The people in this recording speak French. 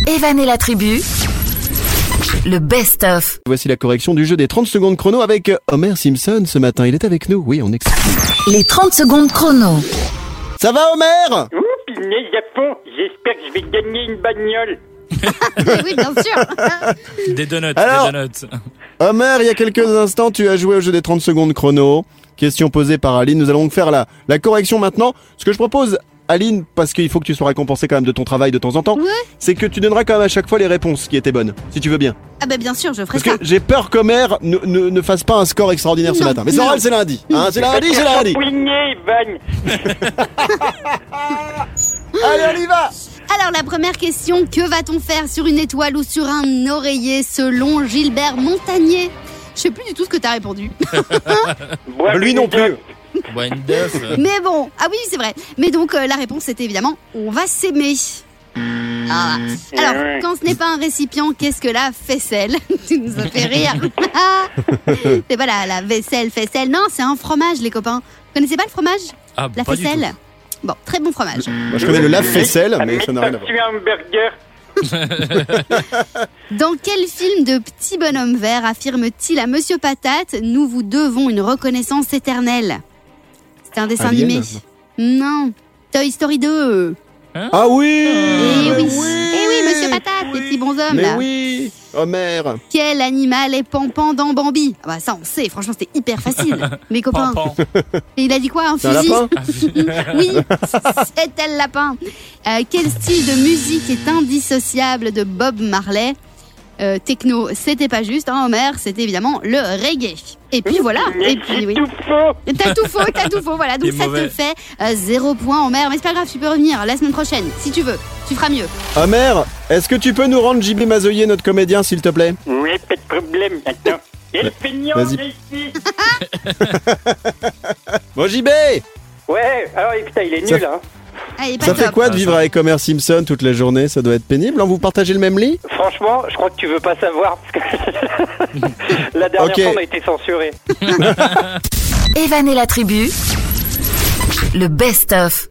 Evan et la tribu, le best-of. Voici la correction du jeu des 30 secondes chrono avec Homer Simpson ce matin. Il est avec nous, oui, on explique. Les 30 secondes chrono. Ça va Homer? Ouh, punaise à fond, j'espère que je vais gagner une bagnole. Oui, bien sûr. Des donuts, Alors, des donuts. Homer, il y a quelques instants, tu as joué au jeu des 30 secondes chrono. Question posée par Aline. Nous allons donc faire la correction maintenant. Ce que je propose, Aline, parce qu'il faut que tu sois récompensée quand même de ton travail de temps en temps, Ouais. c'est que tu donneras quand même à chaque fois les réponses qui étaient bonnes, si tu veux bien. Ah bah bien sûr, je ferai Parce ça. que j'ai peur qu'Homer ne fasse pas un score extraordinaire ce Non, matin. Mais c'est non. normal, c'est lundi. Hein, c'est lundi. Poigné, Van. Allez, on y va. Alors la première question, que va-t-on faire sur une étoile ou sur un oreiller selon Gilbert Montagnier? Je sais plus du tout ce que t'as répondu. Lui non plus. Bois une d'œuf. Mais bon, ah oui c'est vrai. Mais donc la réponse c'était évidemment, on va s'aimer. Ah. Alors, quand ce n'est pas un récipient, qu'est-ce que la faisselle? Tu nous as fait rire. C'est pas la vaisselle, faisselle. Non, c'est un fromage, les copains. Vous connaissez pas le fromage? Ah, La pas du faisselle. Bon, très bon fromage. Moi, je connais le lave-vaisselle, mais ça n'a rien à voir. Tu un hamburger. Dans quel film de Petit Bonhomme Vert affirme-t-il à Monsieur Patate: nous vous devons une reconnaissance éternelle? C'est un dessin Alien? animé. Non. Toy Story 2. Ah oui. Eh oui. oui. Eh oui, Monsieur Patate, les petits bonshommes Mais là. oui, Homer. Quel animal est Pampan dans Bambi? Ah bah ça on sait, franchement c'était hyper facile. Les copains. Pampan. Et il a dit quoi, un C'est un fusil? lapin? Oui, c'était le lapin. Quel style de musique est indissociable de Bob Marley? Techno, c'était pas juste, hein, Homer, c'était évidemment le reggae. Et puis voilà, et puis oui. Tout faux. T'as tout faux, voilà, donc T'es ça mauvais. te fait 0 point, Homer. Mais c'est pas grave, tu peux revenir la semaine prochaine, si tu veux, tu feras mieux. Homer, est-ce que tu peux nous rendre JB Mazoyer, notre comédien, s'il te plaît? Oui, pas de problème. Attends. Quel feignant, Vas-y. ici. Bon JB, Ouais, alors putain, il est Ça- nul, hein. Allez, pas ça fait top. quoi de vivre avec Homer Simpson toute la journée? Ça doit être pénible, hein? Vous partagez le même lit? Franchement, je crois que tu veux pas savoir. Parce que la dernière Ok. fois, on a été censuré. Evan et la tribu, le best-of.